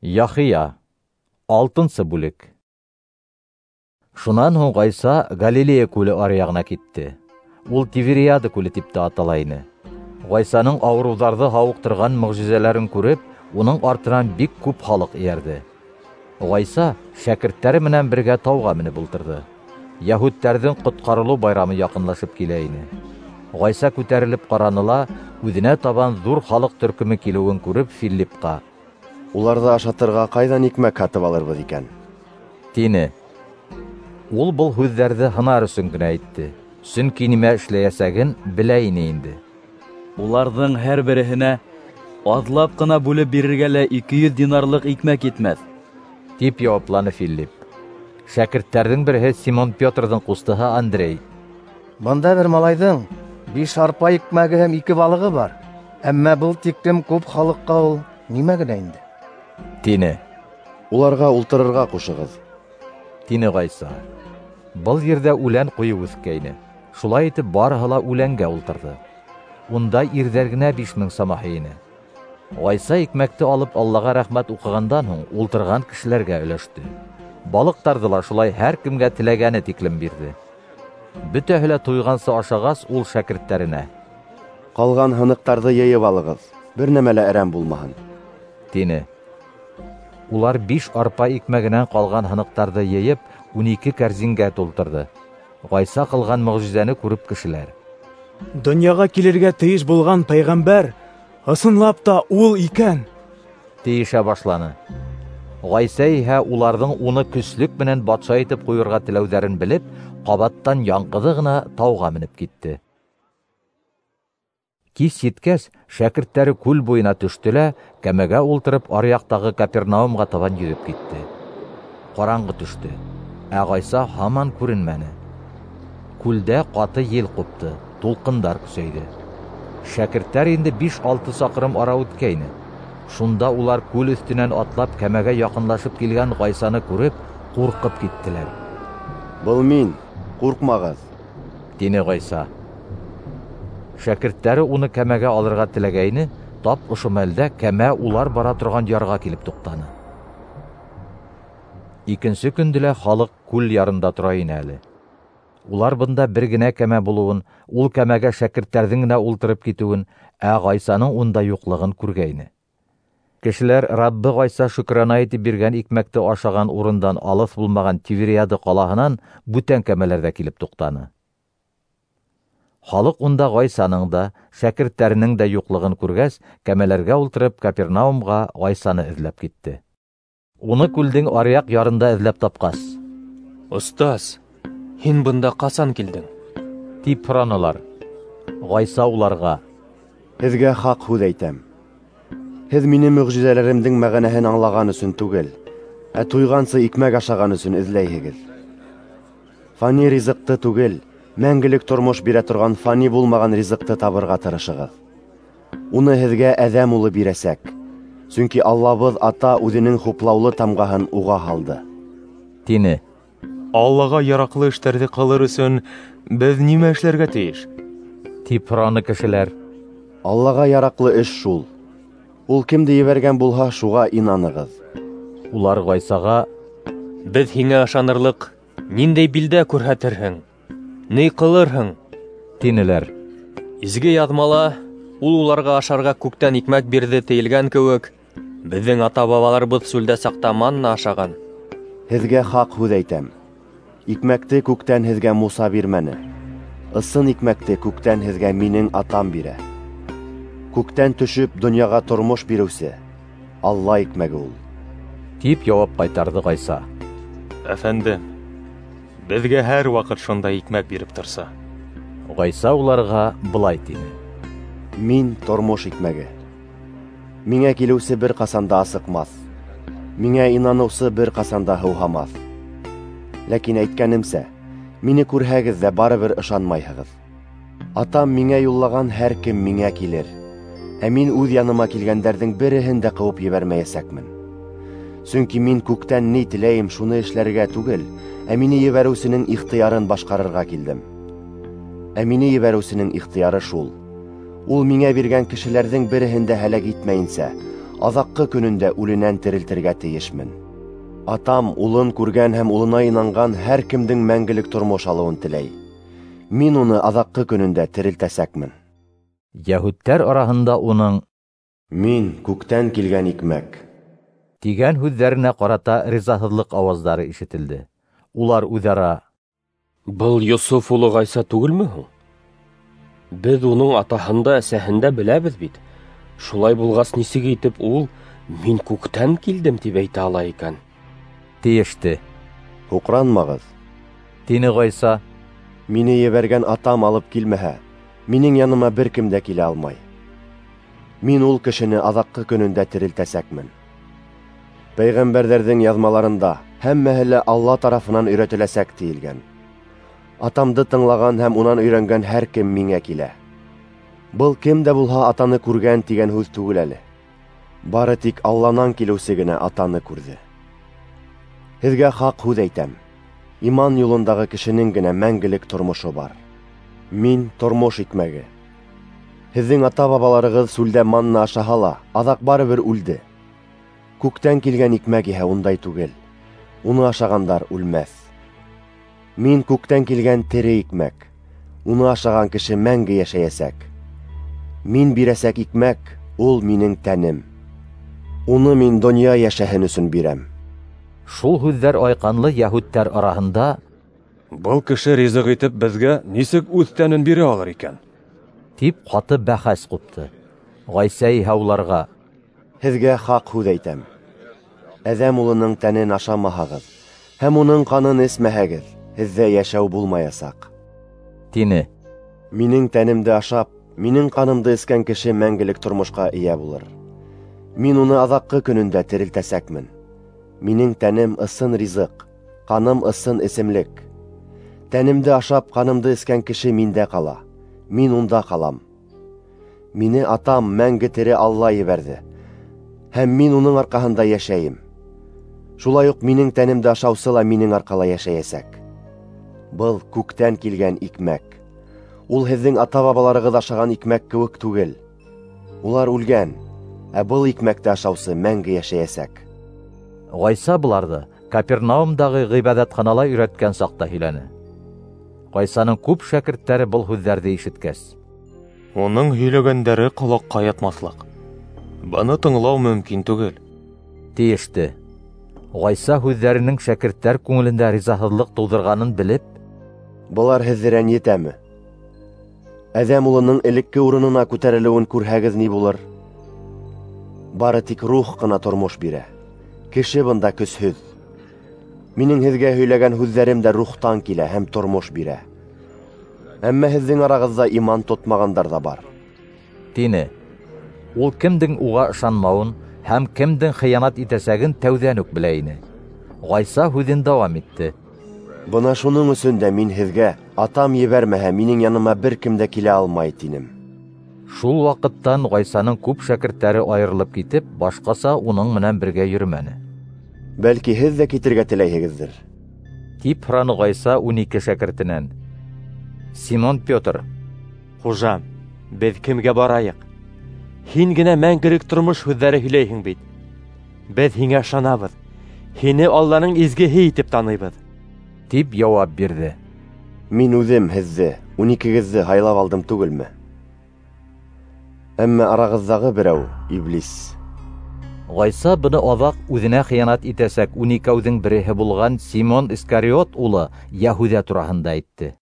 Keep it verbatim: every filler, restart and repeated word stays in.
Яхия. Алтынсы бүлек. Шунан һуң Гайса Галилея күле аръягына китте. Ул Тивериада күле дип тә аталайны. Гайсаның авыруларҙы һауыҡтырған мөғжизәләрен күреп, уның артынан бик күп халыҡ эйәрҙе. Гайса шәкерттәре менән бергә тауға менеп ултырҙы. Яһүдтәрҙең ҡотҡарылыу байрамы яҡынлашып килә ине. Гайса күтәрелеп ҡараныла, үҙенә табан ҙур халыҡ төркөмө килеүен күреп Филиппҡа: «Уларҙы ашатырға ҡайҙан икмәк һатып алырбыҙ икән?» тине. Ул был һүҙҙәрҙе һынар өсөн генә әйтте. Сөнки нимә эшләйәсәген белә ине инде. Уларҙың һәр береһенә аҙлап ҡына бүлеп бирергә лә ике йөҙ динарлыҡ икмәк етмәҫ, тип яуапланы Филипп. Шәкерттәрҙең береһе Симон Петрҙың ҡустыһы Андрей: «Бында бер малайҙың биш арпа икмәге һәм ике балығы бар. Әммә был тиклем күп халыҡҡа ул нимә генә инде?» тине. «Уларға ултырырға ҡушығыҙ», тине Гайса. Был ерҙә үлән ҡуйып үҫкәйне. Шулай итеп барыһы ла үләнгә ултырҙы. Унда ирҙәр генә биш мең самаһы ине. Гайса икмәкте алып Аллаға рәхмәт уҡығандан һуң ултырған кешеләргә өләште. Балыҡтарҙы ла шулай һәр кемгә теләгәне тиклем бирҙе. Бөтәһе лә туйғансы ашағас, ул шәкерттәренә: «Ҡалған һыныҡтарҙы йыйып алығыҙ, бер нәмә лә әрәм булмаһын», тине. Улар биш арпа икмәгенән ҡалған һыныҡтарҙы йыйып, ун ике кәрзингә тултырҙы. Гайса ҡылған мөғжизәне күреп кешеләр: «Донъяға килергә тейеш булған пәйғәмбәр, ысынлап та ул икән!» тейешә башланы. Гайса иһә уларҙың уны көслөк менән батша итеп ҡуйырға теләүҙәрен белеп, ҡабаттан яңғыҙы ғына тауға менеп китте. Кис еткәс, шәкерттәре күл буйына төштө лә, кәмәгә ултырып аръяҡтағы Капернаумға табан йөҙөп китте. Ҡараңғы төштө, ә Гайса һаман күренмәне. Күлдә ҡаты ел ҡупты, тулҡындар көсәйҙе. Шәкерттәр инде биш-алты саҡрым ара үткәйне. Шунда улар күл өҫтөнән атлап кәмәгә яҡынлашып килгән Гайсаны күреп, ҡурҡып киттеләр. «Был мин, ҡурҡмағыҙ», тине Гайса. Шәкерттәре уны кәмәгә алырға теләгәйне, тап ошо мәлдә кәмә улар бара торған ярға килеп туҡтаны. Икенсе көндө лә халыҡ күл ярында тора ине әле. Улар бында бер генә кәмә булыуын, ул кәмәгә шәкерттәрҙең генә ултырып китеүен, ә Гайсаның унда юҡлығын күргәйне. Кешеләр Раббы Гайса шөкранә итеп биргән икмәкте ашаған урындан алыҫ булмаған Тивериада ҡалаһынан бүтән кәмәләрҙә килеп туҡтаны. Халыҡ унда Гайсаның да, шәкерттәренең дә юҡлығын күргәс, кәмәләргә ултырып Капернаумға Гайсаны эҙләп китте. Уны күлдең аръяҡ ярында эҙләп тапҡас: «Остаз, һин бында ҡасан килдең?» тип һоранылар. Гайса уларға: «Һеҙгә хаҡ һүҙ әйтәм. Һеҙ мине мөғжизәләремдең мәғәнәһен аңлаған өсөн түгел, ә туйғансы икмәк ашаған өсөн эҙләйһегеҙ. Фани ризыҡты түгел, мәңгелек тормош бирә торған фани булмаған ризыҡты табырға тырышығыҙ. Уны һеҙгә әҙәм улы бирәсәк, сөнки Аллабыҙ ата үҙенең хуплаулы тамғаһын уға һалды», тине. «Аллаға яраҡлы эштәрҙе ҡылыр өсөн беҙ нимә эшләргә тейеш?» тип һораны кешеләр. «Аллаға яраҡлы эш шул. Ул кемде ебәргән булһа, шуға инанығыҙ». Улар Гайсаға: «Беҙ һиңә ышанырлыҡ ниндәй билдә күрһәтерһең? Ни ҡылырһың?» тинеләр. «Изге яҙмала ул уларға ашарға күктән икмәк бирҙе тейелгән кеүек, беҙҙең ата-бабаларыбыҙ сүлдә саҡта манна ашаған». «Һеҙгә хаҡ һүҙ әйтәм. Икмәкте күктән һеҙгә Муса бирмәне. Ысын икмәкте күктән һеҙгә минең атам бирә. Күктән төшөп донъяға тормош биреүсе Алла икмәге ул», тип яуап ҡайтарҙы Гайса. «Әфәндем, беҙгә һәр ваҡыт шундай икмәк биреп торса». Гайса уларға былай тине: «Мин тормош икмәге. Миңә килеүсе бер ҡасанда асыҡмаҫ. Миңә инаныусы бер ҡасанда һыуһамаҫ. Ләкин әйткәнемсә, мине күрһәгеҙ ҙә барыбер ышанмайһығыҙ. Атам миңә юллаған һәр кем миңә килер, ә мин үҙ яныма килгәндәрҙең береһен дә ҡыуып ебәрмәйәсәкмен. Сөнки мин күктән ни теләйем шуны эшләргә түгел, ә мине ебәреүсенең ихтыярын башҡарырға килдем. Ә мине ебәреүсенең ихтыяры шул: ул миңә биргән кешеләрҙең береһен дә һәләк итмәйенсә, Аҙаҡҡы көнөндә үленән терелтергә тейешмен. Атам улын күргән һәм улына инанған һәр кемдең мәңгелек тормош алыуын теләй. Мин уны аҙаҡҡы көнөндә терелтәсәкмен. Йәһүдтәр араһында уның Мин күктән килгән икмәк. тигән һүҙҙәренә ҡарата ризаһыҙлыҡ ауаздары ишетелде. Улар үҙара: Был Йософ улы Ғайса түгелме һуң? Беҙ уның атаһында, әсәһендә беләбеҙ бит. Шулай булғас, нисек итеп ул «Мин күктән килдем» тип әйтә ала икән? Тейеште. Һуҡранмағыҙ. Тине Ғайса. Мине ебәргән атам алып килмәһә, минең яныма бер кем дә килә алмай. Мин ул кешене аҙаҡҡы көнөндә терелтәсәкмен. Пәйғәмбәрҙәрҙең яҙмаларында һәммәһе лә Алла тарафынан өйрәтеләсәк тиелгән. Атамды тыңлаған һәм унан өйрәнгән һәр кем миңә килә. Был кем дә булһа атаны күргән тигән һүҙ түгел әле. Бары тик Алланан килеүсе генә атаны күрҙе. Һеҙгә хаҡ һүҙ әйтәм. Иман юлындағы кешенең генә мәңгелек тормошо бар. Мин тормош икмәге. Һеҙҙең ата-бабаларығыҙ сүлдә манна ашаһа ла, аҙаҡ барыбер үлде. Күктән килгән икмәк иһә ундай түгел. Уны ашағандар үлмәҫ. Мин күктән килгән тере икмәк. Уны ашаған кеше мәңге йәшәйәсәк. Мин бирәсәк икмәк, ул минең тәнем. Уны мин донъя йәшәһен өсөн бирәм. Шул һүҙҙәр айҡанлы йәһүдтәр араһында Был кеше ризыҡ итеп беҙгә нисек үҙ тәнен бирә алыр икән? тип ҡаты бәхәс ҡупты. Ғайса иһә уларға: Һеҙгә хаҡ һүҙ әйтәм. Әҙәм улының тәнен ашамаһағыҙ һәм уның ҡанын эсмәһәгеҙ, һеҙҙә йәшәү булмаясаҡ. Тине. Минең тәнемде ашап, минең ҡанымды эскән кеше мәңгелек тормошҡа эйә булыр. Мин уны аҙаҡҡы көнөндә терелтәсәкмен. Минең тәнем ысын ризыҡ, ҡаным ысын эсемлек. Тәнемде ашап, ҡанымды эскән кеше миндә ҡала. Мин унда ҡалам. Мине атам мәңге тере Алла ебәрҙе. Һәм мин уның арҡаһында йәшәйем. Шулай уҡ минең тәнемде ашаусы ла минең арҡала йәшәйәсәк. Был күктән килгән икмәк. Ул һеҙҙең ата-бабаларығыҙ ашаған икмәк кеүек түгел. Улар үлгән, ә был икмәкте ашаусы мәңге йәшәйәсәк. Ғайса быларҙы Капернаумдағы ғибәҙәтханала өйрәткән саҡта һөйләне. Ғайсаның күп шәкерттәре был һүҙҙәрҙе ишеткәс: Уның һөйләгәндәре ҡолаҡҡа ятмаҫлыҡ. Быны тыңлау мөмкин түгел. Тейеште. Ғайса һүҙҙәренең шәкерттәр күңелендә ризаһыҙлыҡ тыуҙырғанын белеп: Былар һеҙҙе рәнйетәме? Әҙәм улының элекке урынына күтәрелеүен күрһәгеҙ ни булыр? Бары тик рух ҡына тормош бирә. Кеше бында көсһөҙ. Минең һеҙгә һөйләгән һүҙҙәрем дә рухтан килә һәм тормош бирә. Әммә һеҙҙең арағыҙҙа иман тотмағандар ҙа бар. Тине. Ул кемдең уға ышанмауын һәм кемдең хыянат итәсәген тәүҙән үк белә ине. Ғайса һүҙен дауам итте. Бына шуның өсөн дә мин һеҙгә, атам ебәрмәһә, минең яныма бер кем дә килә алмай, тинем. Шул ваҡыттан Ғайсаның күп шәкерттәре айырылып китеп, башҡаса уның менән бергә йөрөмәне. Бәлки һеҙ ҙә китергә теләйһегеҙҙер. Тип һораны Ғайса ун ике шәкертенән. Симон Петр: Хужам, беҙ кемгә барайыҡ? Һин генә мәңгелек тормош һүҙҙәре һөйләйһең бит. Беҙ һиңә ышанабыҙ. Һине Алланың изгеһе итеп таныйбыҙ. Тип яуап бирҙе. Мин үҙем һеҙҙе, ун икегеҙҙе һайлап алдым түгелме? Әммә арағыҙҙағы берәү, Иблис. Ғайса быны аҙаҡ үҙенә хыянат итәсәк ун икәүҙең береһе булған Симон Искариот улы Яһүҙә тураһында әйтте.